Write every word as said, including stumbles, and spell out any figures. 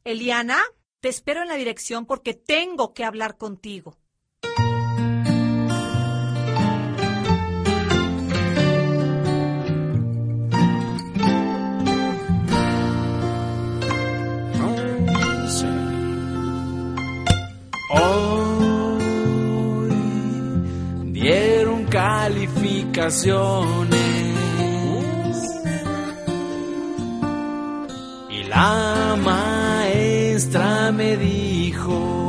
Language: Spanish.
Eliana, te espero en la dirección porque tengo que hablar contigo. Hoy dieron calificaciones y la maestra me dijo: